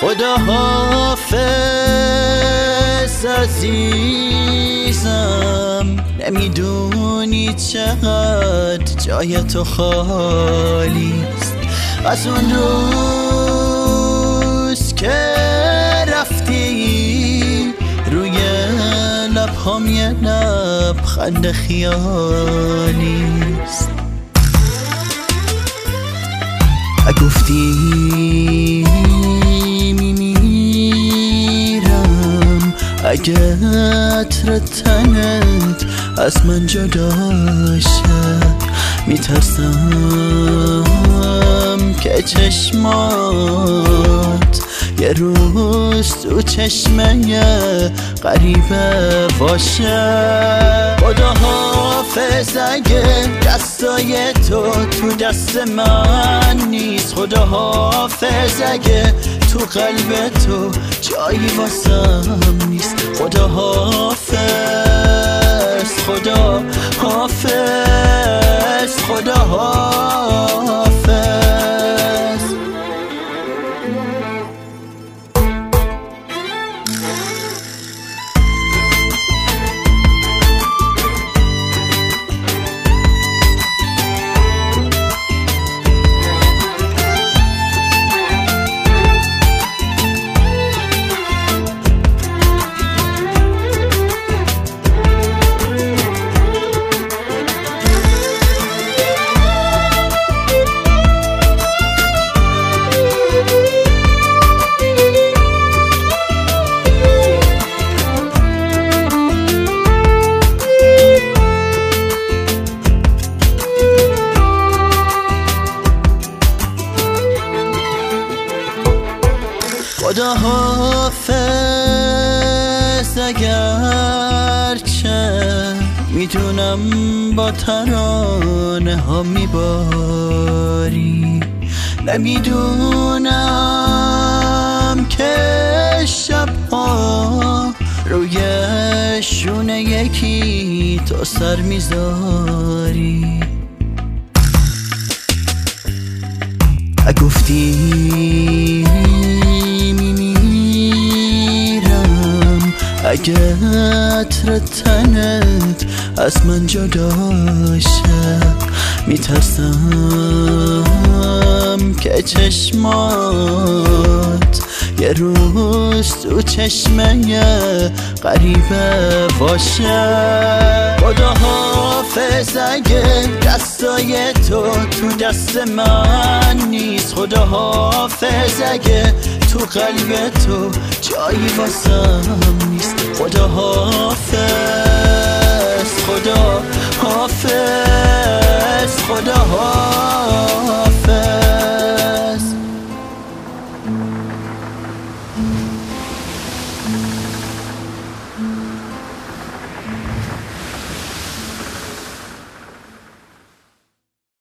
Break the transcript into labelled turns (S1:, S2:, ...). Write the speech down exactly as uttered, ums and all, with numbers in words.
S1: خدا حافظ عزیزم، نمیدونی چقدر جای تو خالیست. از اون روز که رفتی روی لبهام یه لبخند خیالیست. گفتی میمیرم اگه عطر تنت از من جدا شه، میترسم که چشمات یه روز تو چشمه غریبه باشه. خدا حافظ اگه دستای تو تو دست من نیست، خدا حافظ اگه تو قلب تو جایی واسم نیست. خدا حافظ، خدا حافظ، خدا حافظ. خدا حافظ اگرچه میدونم با ترانه ها میباری، نمیدونم که شبها روی شونه یکی تو سر میذاری. گفتی اگه عطر تنت از من جدا شه، میترسم که چشمات یه روز تو چشمه غریبه باشه. خدا حافظ اگه دستای تو تو دست من نیست، خدا حافظ اگه تو قلب تو جایی واسم نیست. خدا حافظ، خدا حافظ،